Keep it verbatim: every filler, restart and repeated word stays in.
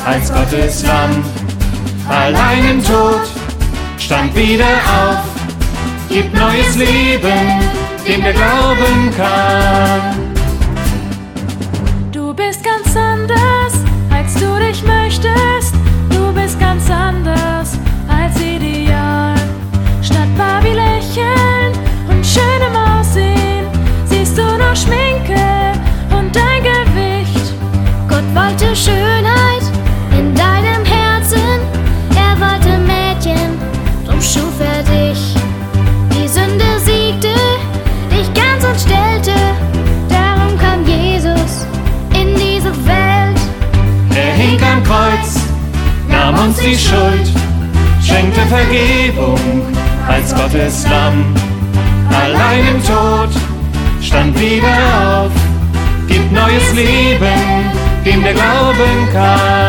als Gottes Lamm. Allein im Tod stand wieder auf, gibt neues Leben, dem der glauben kann. Du bist ganz anders, als du dich möchtest. Du bist ganz anders als ideal. Statt Barbie lächeln und schönem Aussehen, siehst du noch Schminke und dein Gewicht. Gott wollte Schönheit in deinem Herzen, er wollte Mädchen, drum schuf er dich. Die Sünde siegte, dich ganz und stellte, darum kam Jesus in diese Welt. Er hing am Kreuz, nahm uns die Schuld, schenkte Vergebung als Gottes Lamm. Allein im Tod stand wieder auf, gibt neues Leben, dem der glauben kann.